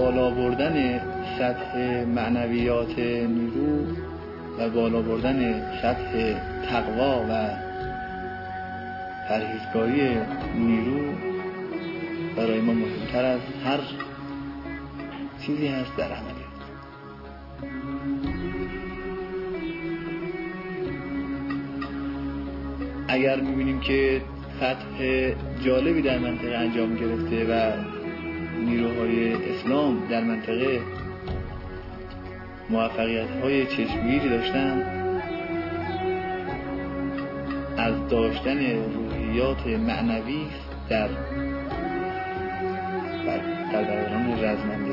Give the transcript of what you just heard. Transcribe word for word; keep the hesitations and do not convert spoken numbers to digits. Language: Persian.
بالا بردن سطح معنویات نیرو و بالا بردن سطح تقوا و پرهیزگاری نیرو برای ما مهمتر از هر چیزی هست در عملیات. اگر می‌بینیم که فتح جالبی در منطقه انجام گرفته و نیروهای اسلام در منطقه موفقیت‌های چشمگیری داشتن، از داشتن روحیات معنوی در در دوران رزمندگی